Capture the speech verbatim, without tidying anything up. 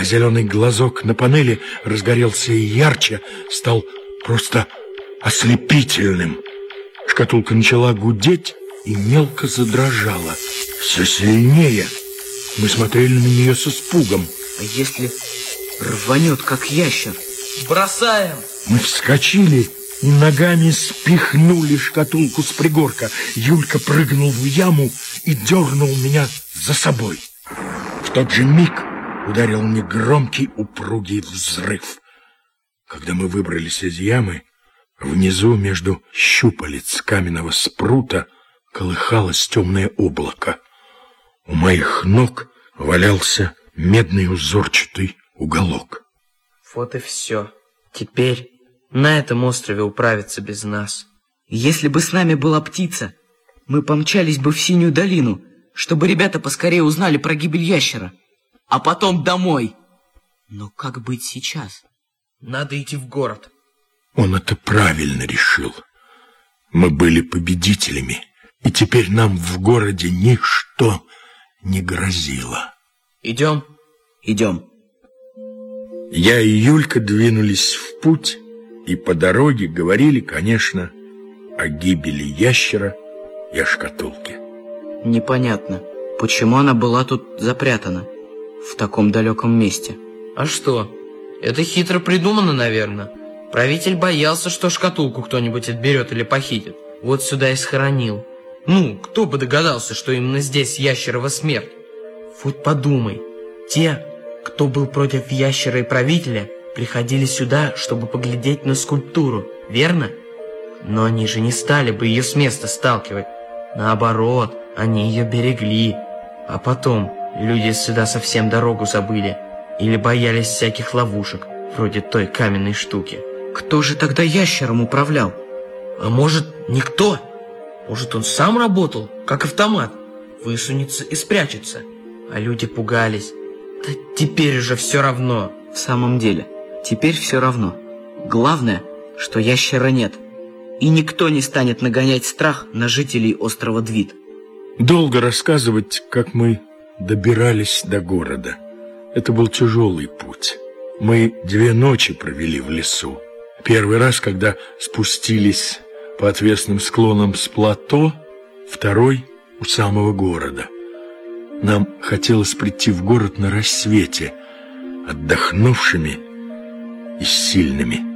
а зеленый глазок на панели разгорелся и ярче, стал просто ослепительным. Шкатулка начала гудеть и мелко задрожала. Все сильнее. Мы смотрели на нее с испугом. А если рванет, как ящер? Бросаем! Мы вскочили и ногами спихнули шкатулку с пригорка. Юлька прыгнул в яму и дернул меня за собой. В тот же миг ударил негромкий упругий взрыв. Когда мы выбрались из ямы, внизу между щупалец каменного спрута колыхалось темное облако. У моих ног валялся медный узорчатый уголок. Вот и все. Теперь на этом острове управиться без нас. Если бы с нами была птица, мы помчались бы в Синюю долину, чтобы ребята поскорее узнали про гибель ящера, а потом домой. Но как быть сейчас? Надо идти в город. Он это правильно решил. Мы были победителями, и теперь нам в городе ничто не грозило. Идем? Идем. Я и Юлька двинулись в путь, и по дороге говорили, конечно, о гибели ящера и о шкатулке. Непонятно, почему она была тут запрятана, в таком далеком месте. А что? Это хитро придумано, наверное. Правитель боялся, что шкатулку кто-нибудь отберет или похитит. Вот сюда и схоронил. Ну, кто бы догадался, что именно здесь ящерова смерть? Вот подумай, те, кто был против ящера и правителя, приходили сюда, чтобы поглядеть на скульптуру, верно? Но они же не стали бы ее с места сталкивать. Наоборот, они ее берегли. А потом люди сюда совсем дорогу забыли или боялись всяких ловушек, вроде той каменной штуки. Кто же тогда ящером управлял? А может, никто? Может, он сам работал, как автомат, высунется и спрячется. А люди пугались. Да теперь уже все равно. В самом деле, теперь все равно. Главное, что ящера нет. И никто не станет нагонять страх на жителей острова Двид. Долго рассказывать, как мы добирались до города. Это был тяжелый путь. Мы две ночи провели в лесу. Первый раз, когда спустились по отвесным склонам с плато, второй — у самого города. Нам хотелось прийти в город на рассвете, отдохнувшими и сильными.